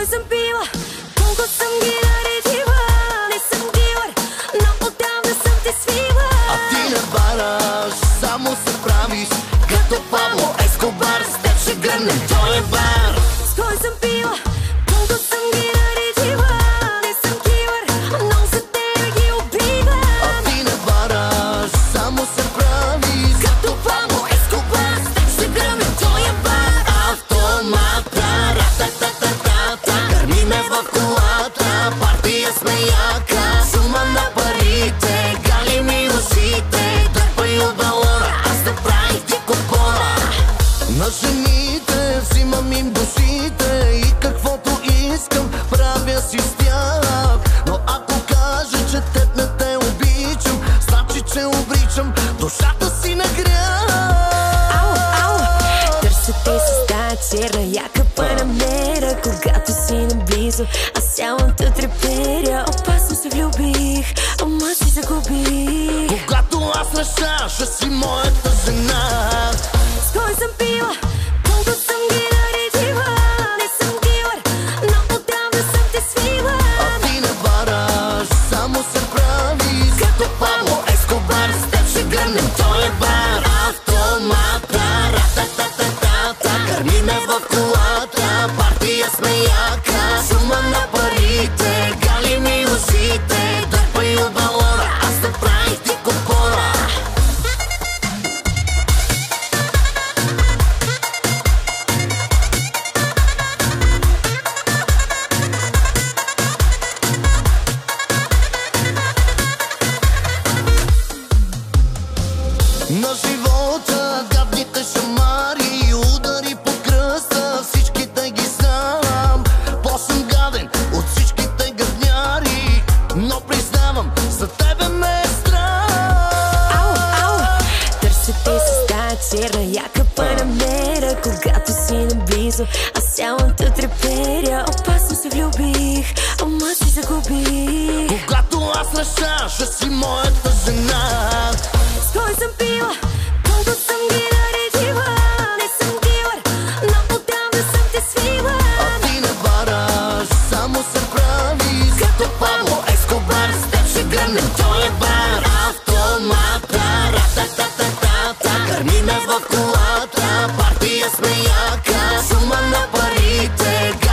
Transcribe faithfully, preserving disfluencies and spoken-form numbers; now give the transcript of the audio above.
съм пила, колко съм ги наредила. Не съм дилър, но отдавна съм те свила. А ти не бараш, само се правиш като Пабло Ескобар. С теб ще гръмнем този бар. С кой съм пила, колко съм ги наредила. Не съм килър, но за те ги убива. А ти не бараш, само се правиш Като Пабло Ескобар, с теб ще гръмнем този бар. Автомата, ра-та-та-та-та-та, гърми ме в колата, партия сме яка. Сума на парите, гали ми ушите, дърпай от балона, аз да правих ти купона. На жените взимам им душите и каквото искам правя си с тях. Но ако кажа, че теб не те обичам, значи, че обричам душата си на грях. Ау, ау, търсете с тая черна яка панамера. Когато си наблизо, аз цялата треперя. Опасно се влюбих, ама си загубих. Когато аз реша, ще си моята жена. С кой съм пила, колко съм ги наредила. Не съм дилър, но отдавна съм те свила. А ти не бараш, само се правиш като Пабло Ескобар. С теб ще гръмнем този бар. Автомата, ра-та-та-та-та-та, гърми ме в колата, партия сме яка. Сума на парите, гали ми ушите, дърпай от балона, аз да правих ти купона. На живота гадните шамари, удари по кръста, всичките ги знам. По-съм гаден от всичките гадняри, но признавам, за тебе ме е страх. Ау, ау, търсете с тая черна яка панамера. Когато си наблизо, аз цялата треперя. Опасно се влюбих, ама си загубих. Когато аз реша, ще си моята жена. С кой съм пила, колко съм ги наредила. Не съм дилър, но отдавна съм те свила. А ти не бараш, само се правиш като Пабло Ескобар. С теб ще гръмнем този бар. Автомата, ра-та-та-та-та-та, гърми ме в колата, партия сме яка. Сума на парите,